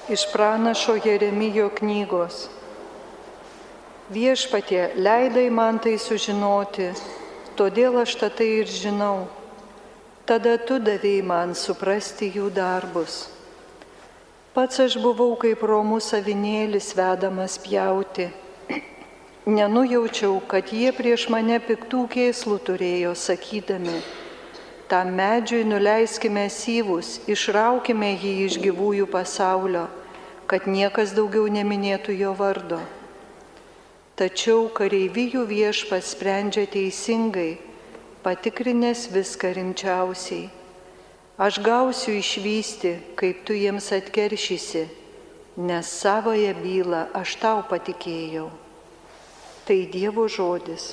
Iš pranašo Jeremijo knygos. Viešpatie, leidai man tai sužinoti, todėl aš tai ir žinau. Tada tu davei man suprasti jų darbus. Pats aš buvau kaip romus avinėlis vedamas pjauti. Nenujaučiau, kad jie prieš mane piktų kėslų turėjo, sakydami: tam medžiui nuleiskime syvus, išraukime jį iš gyvųjų pasaulio, kad niekas daugiau neminėtų jo vardo. Tačiau kareivijų Viešpats sprendžia teisingai, patikrinęs viską rimčiausiai. Aš gausiu išvysti, kaip tu jiems atkeršysi, nes savąją bylą aš tau patikėjau. Tai Dievo žodis.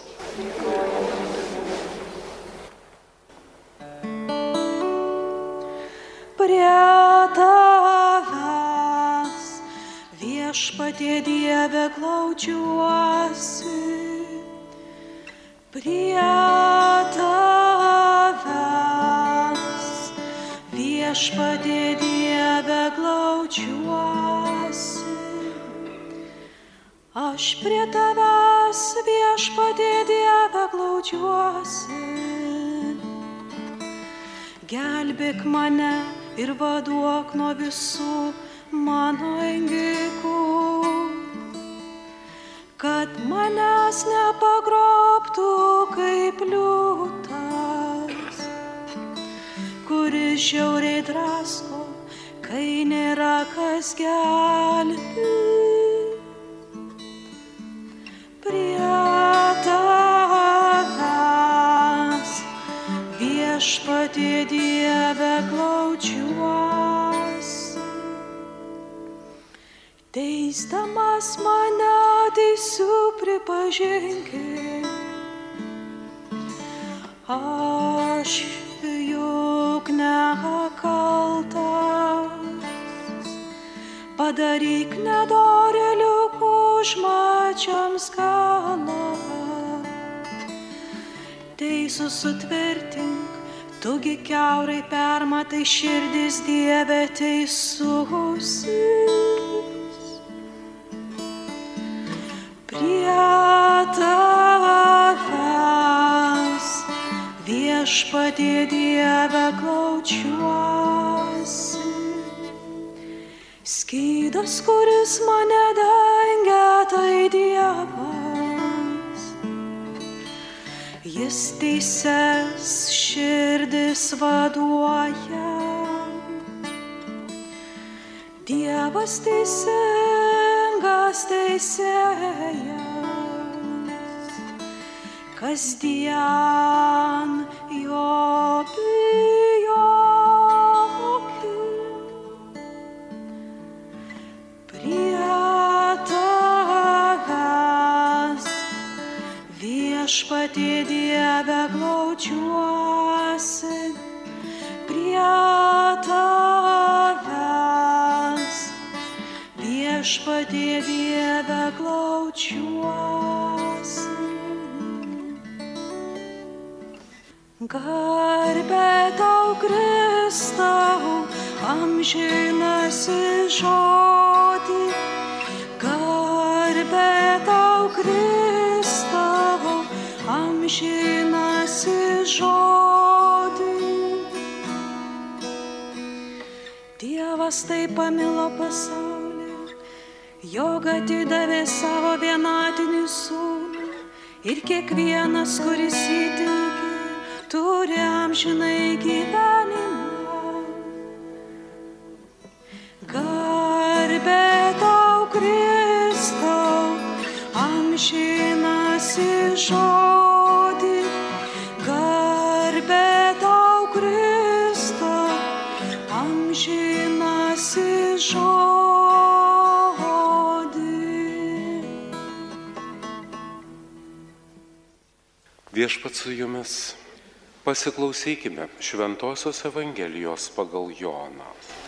Prie tavęs, Viešpatie Dieve, glaudžiuosi. Prie tavęs, Viešpatie Dieve, glaudžiuosi. Aš prie tavęs, Viešpatie Dieve, glaudžiuosi. Gelbėk mane ir vaduok nuo visų mano engikų, kad manęs nepagrobtų kaip liūtas, kuris žiauriai drasko, kai nėra kas gelbėti. Prie tavęs, Viešpatie Dieve, glaudžiuosi. Teisdamas mane teisiu pripažinkit, aš juk nekaltas. Padaryk nedorėlių užmačiams galą, teisų sutvirtink, tugi kiaurai permatai širdis, Dieve, teisusis. Prie tavęs, Viešpatie Dieve, glaudžiuosi. Skydas, kuris mane dengia, tai Dievas. Jis teises širdis vaduoja. Dievas teisingas teisėjas, kasdien jo bijokit. Prie tavęs, Viešpatie Dieve, glaudžiuosi. Prie tavęs, Viešpatie Dieve, glaudžiuosi. Garbė tau, Kristau, amžinasi žodį. Garbė tau, Kristau, amžinasi žodį. Dievas taip pamilo pasaulį, jog atidavė savo vienatinį sūnų, ir kiekvienas, kuris jį tiki, turi amžinai gyvenimą. Garbė tau, Kristau, amžinasi žodį. Garbė tau, Kristau, amžinasi žodį. Viešpats su jumis. Pasiklausykime Šventosios Evangelijos pagal Joną.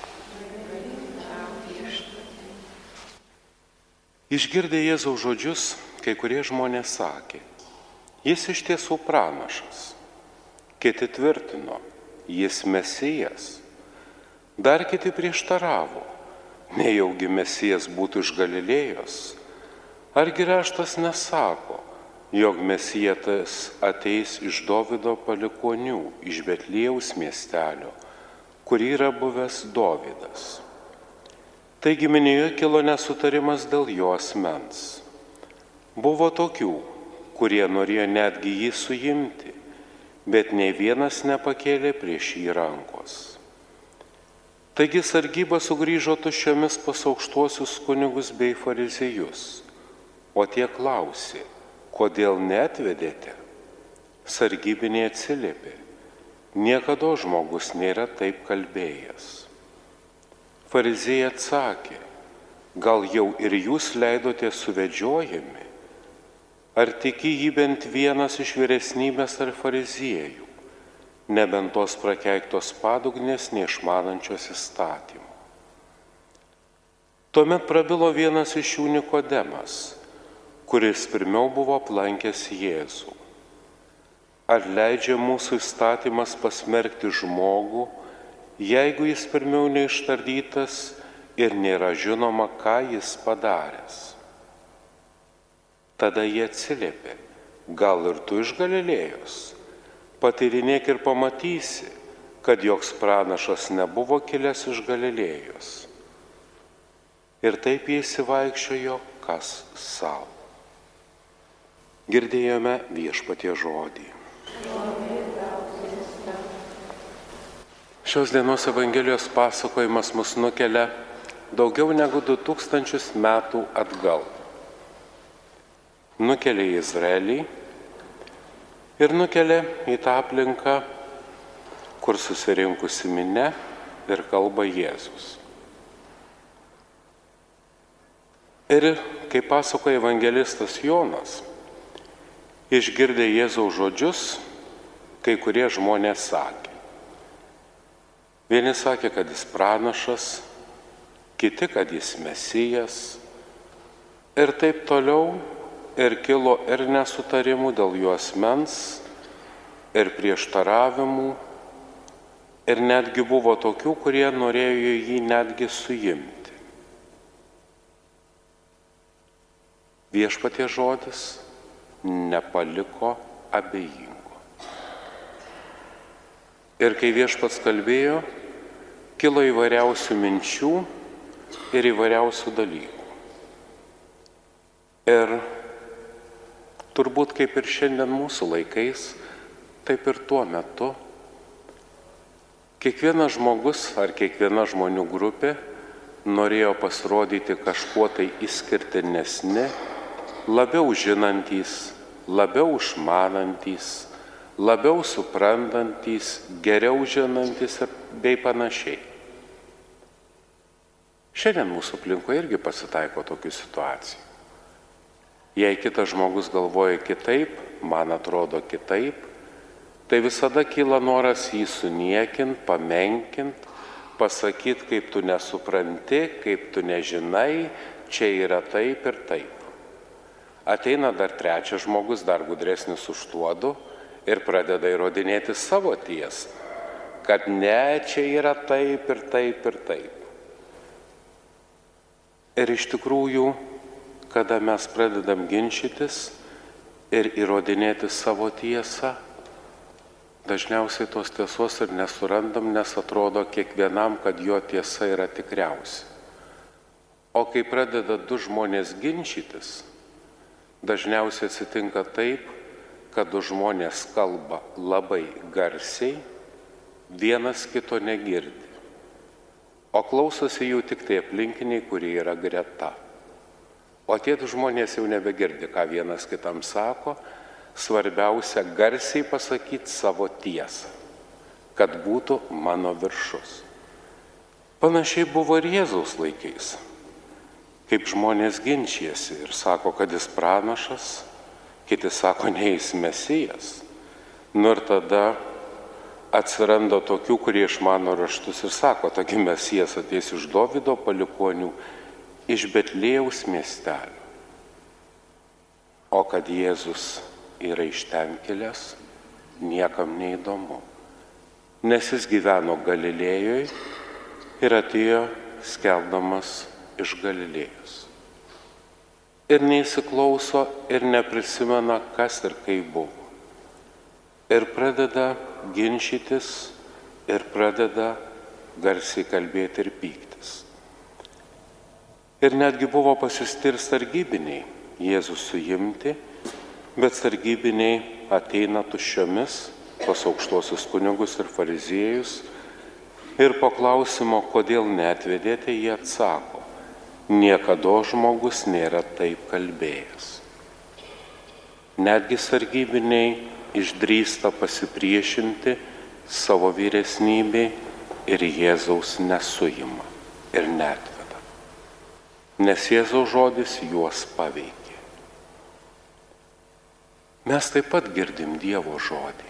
Išgirdę Jėzaus žodžius, kai kurie žmonės sakė: jis iš tiesų pranašas. Kiti tvirtino: jis Mesijas. Dar kiti prieštaravo: nejaugi Mesijas būtų iš Galilėjos? Argi raštas nesako, jog Mesijas ateis iš Dovydo palikuonių, iš Betliejaus miestelio, kur yra buvęs Dovydas? Taigi minioje kilo nesutarimas dėl jo asmens. Buvo tokių, kurie norėjo netgi jį suimti, bet nei vienas nepakėlė prieš jį rankos. Taigi sargyba sugrįžo tuščiomis pas aukštuosius kunigus bei fariziejus, o tie klausė, kodėl neatvedėte? Sargybiniai atsiliepė, niekada žmogus nėra taip kalbėjęs. Fariziejai atsakė, gal jau ir jūs leidote suvedžiojami? Ar tiki jį bent vienas iš vyresnybės ar fariziejų, nebent tos prakeiktos padugnės neišmanančios įstatymų? Tuomet prabilo vienas iš jų Nikodemas, kuris pirmiau buvo aplankęs Jėzų. Ar leidžia mūsų įstatymas pasmerkti žmogų, jeigu jis pirmiau neištardytas ir nėra žinoma, ką jis padaręs? Tada jie atsiliepė, gal ir tu iš Galilėjos? Patyrinėk ir pamatysi, kad joks pranašas nebuvo kilęs iš Galilėjos. Ir taip jie įsivaikščiojo kas savo. Girdėjome Viešpaties žodį. Šios dienos Evangelijos pasakojimas mus nukelia daugiau negu 2000 metų atgal. Nukelia į Izraelį ir nukelia į tą aplinką, kur susirinkusi minia ir kalba Jėzus. Ir kaip pasakoja evangelistas Jonas, išgirdę Jėzaus žodžius, kai kurie žmonės sakė. Vieni sakė, kad jis pranašas, kiti, kad jis Mesijas ir taip toliau. Ir kilo ir nesutarimų dėl jo asmens, ir prieštaravimų, ir netgi buvo tokių, kurie norėjo jį netgi suimti. Viešpaties žodis nepaliko abejingo. Ir kai Viešpats kalbėjo, kilo įvairiausių minčių ir įvairiausių dalykų. Ir turbūt kaip ir šiandien mūsų laikais, taip ir tuo metu, kiekvienas žmogus ar kiekviena žmonių grupė norėjo pasirodyti kažkuo tai išskirtinesni, labiau žinantys, labiau išmanantys, labiau suprantantys, geriau žinantys bei panašiai. Šiandien mūsų aplinkoje irgi pasitaiko tokių situacijų. Jei kitas žmogus galvoja kitaip, man atrodo kitaip, tai visada kyla noras jį suniekint, pamenkint, pasakyti, kaip tu nesupranti, kaip tu nežinai, čia yra taip ir taip. Ateina dar trečias žmogus, dar gudresnis už tuodu ir pradeda įrodinėti savo tiesą, kad ne, čia yra taip ir taip ir taip. Ir iš tikrųjų, kada mes pradedam ginčytis ir įrodinėti savo tiesą, dažniausiai tos tiesos ir nesurandam, nes atrodo kiekvienam, kad jo tiesa yra tikriausia. O kai pradeda du žmonės ginčytis, dažniausiai atsitinka taip, kad du žmonės kalba labai garsiai, vienas kito negirdi, o klausosi jų tik tai aplinkiniai, kurie yra greta. O tie žmonės jau nebegirdi, ką vienas kitam sako, svarbiausia garsiai pasakyti savo tiesą, kad būtų mano viršus. Panašiai buvo ir Jėzaus laikais, kaip žmonės ginčijasi ir sako, kad jis pranašas, kiti sako, ne, jis Mesijas. Ir tada atsiranda tokių, kurie išmano raštus ir sako, taigi Mesijas ateis iš Dovydo palikuonių, iš Betliejaus miestelio. O kad Jėzus yra iš ten kilęs, niekam neįdomu, nes jis gyveno Galilėjoje ir atėjo skelbdamas iš Galilėjos. Ir neįsiklauso ir neprisimena, kas ir kaip buvo. Ir pradeda ginčytis ir pradeda garsiai kalbėti ir pyktis. Ir netgi buvo pasiųsti ir sargybiniai Jėzų suimti, bet sargybiniai ateina tuščiomis pas aukštuosius kunigus ir fariziejus ir po klausimo, kodėl neatvedėte, jie atsako: niekada žmogus nėra taip kalbėjęs. Netgi sargybiniai išdrįsta pasipriešinti savo vyresnybei ir Jėzaus nesuima ir neatveda, nes Jėzaus žodis juos paveikė. Mes taip pat girdim Dievo žodį.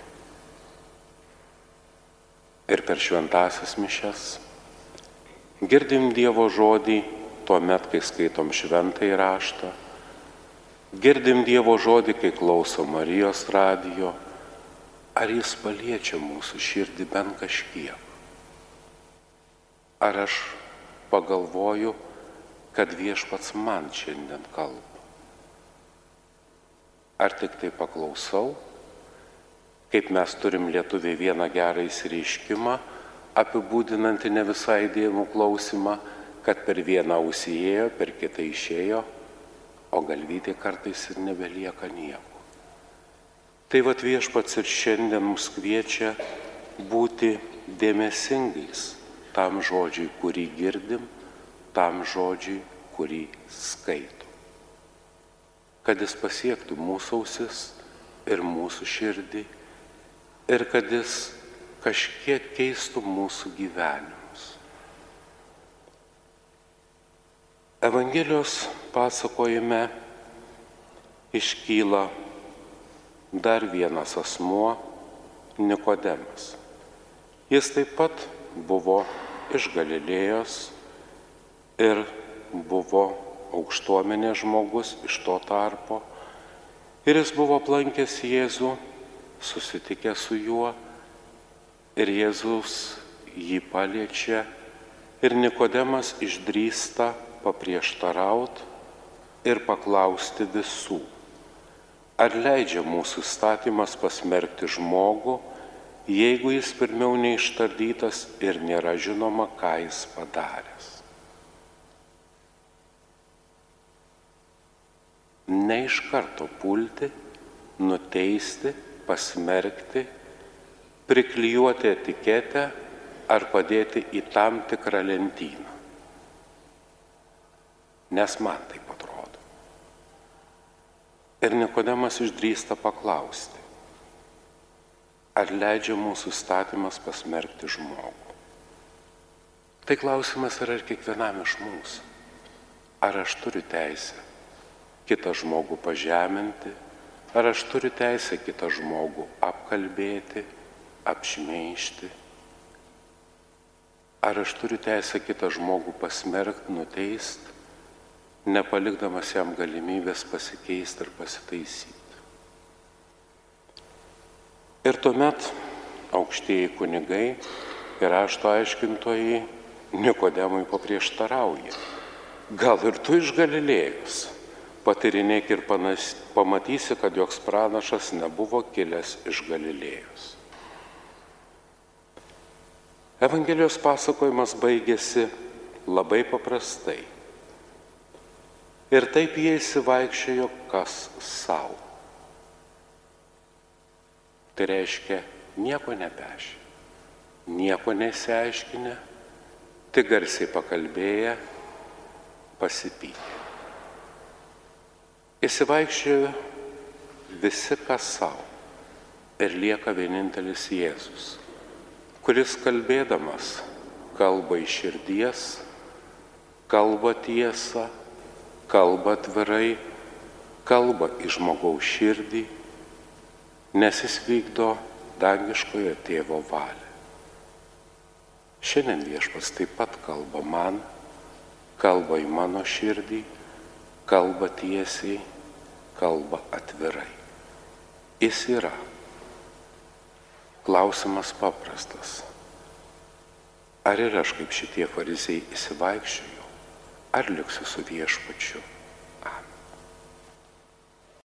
Ir per šventąsias mišias girdim Dievo žodį tuomet, kai skaitom šventąjį raštą, girdim Dievo žodį, kai klausom Marijos radijo. Ar jis paliečia mūsų širdį bent kažkiek? Ar aš pagalvoju, kad Viešpats man šiandien kalba? Ar tik tai paklausau, kaip mes turim lietuviai vieną gerą išsireiškimą, apibūdinantį ne visai įdėmų klausimą, kad per vieną ausį ėjo, per kitą išėjo, o galvytė kartais ir nebelieka nieko. Tai vat Viešpats ir šiandien mus kviečia būti dėmesingais tam žodžiui, kurį girdim, tam žodžiui, kurį skaitom. Kad jis pasiektų mūsų ausis ir mūsų širdį ir kad jis kažkiek keistų mūsų gyvenimus. Evangelijos pasakojime iškyla dar vienas asmuo, Nikodemas. Jis taip pat buvo iš Galilėjos ir buvo aukštuomenės žmogus iš to tarpo. Ir jis buvo aplankęs Jėzų, susitikęs su juo ir Jėzus jį paliečia ir Nikodemas išdrįsta paprieštarauti ir paklausti visų. Ar leidžia mūsų įstatymas pasmerkti žmogų, jeigu jis pirmiau neištardytas ir nėra žinoma, ką jis padaręs? Ne iš karto pulti, nuteisti, pasmerkti, priklijuoti etiketę ar padėti į tam tikrą lentyną. Nes man taip atrodo. Ir Nikodemas išdrįsta paklausti, ar leidžia mūsų įstatymas pasmerkti žmogų. Tai klausimas yra ir kiekvienam iš mūsų. Ar aš turiu teisę kitą žmogų pažeminti, ar aš turiu teisę kitą žmogų apkalbėti, apšmeižti, ar aš turiu teisę kitą žmogų pasmerkti, nuteisti, nepalikdamas jam galimybės pasikeisti ir pasitaisyti. Ir tuomet aukštieji kunigai ir rašto aiškintojai Nikodemui paprieštarauja. Gal ir tu iš Galilėjos? Patyrinėk ir pamatysi, kad joks pranašas nebuvo kilęs iš Galilėjos. Evangelijos pasakojimas baigėsi labai paprastai. Ir taip jie įsivaikščiojo kas savo. Tai reiškia, nieko nepešė, nieko nesiaiškinę, tik garsiai pakalbėję, pasipylė. Įsivaikščiojo visi kas savo ir lieka vienintelis Jėzus, kuris kalbėdamas kalba iš širdies, kalba tiesą, kalba atvirai, kalba į žmogaus širdį, nes jis vykdo dangiškojo tėvo valią. Šiandien Viešpats taip pat kalba man, kalba į mano širdį, kalba tiesiai, kalba atvirai. Jis yra. Klausimas paprastas. Ar ir aš kaip šitie fariziejai įsivaikščioju, ar liksiu su viešpačiu?